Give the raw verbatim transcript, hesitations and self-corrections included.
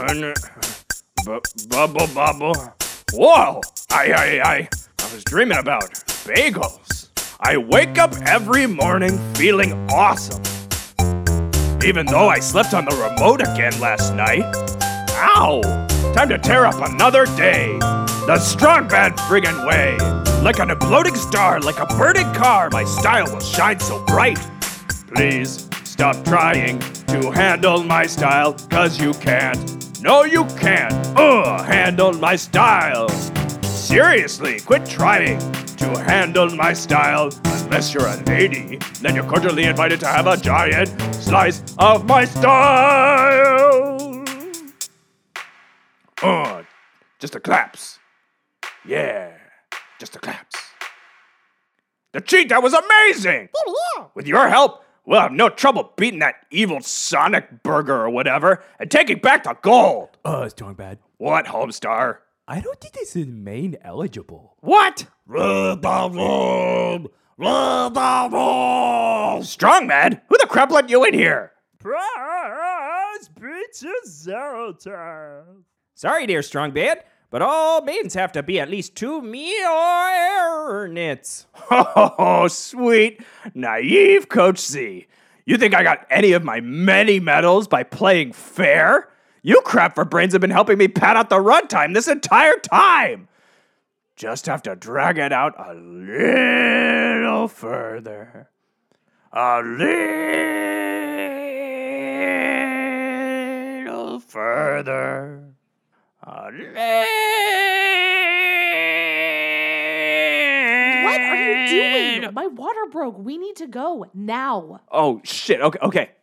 Bubble, bubble. Whoa! I, I, I, I was dreaming about bagels. I wake up every morning feeling awesome. Even though I slept on the remote again last night. Ow! Time to tear up another day. The strong bad friggin' way. Like an imploding star, like a burning car, my style will shine so bright. Please stop trying to handle my style, cause you can't. No, you can't. Ugh, handle my style. Seriously, quit trying to handle my style. Unless you're a lady, then you're cordially invited to have a giant slice of my style. Uh, just a claps. Yeah, just a claps. The cheat, that was amazing! With your help, we'll have no trouble beating that evil Sonic burger or whatever and taking back the gold. Uh, Strong Bad. What, Homestar? I don't think this is main eligible. What? Read the room! Read the room! Strong Bad? Who the crap let you in here? Press pizza zero time. Sorry, dear Strong Bad, but all maidens have to be at least two meal-nits. Oh, sweet, naive Coach Z. You think I got any of my many medals by playing fair? You crap for brains have been helping me pad out the runtime this entire time. Just have to drag it out a little further. A little further. A little. What are you doing? My water broke. We need to go now. Oh, shit. Okay, okay.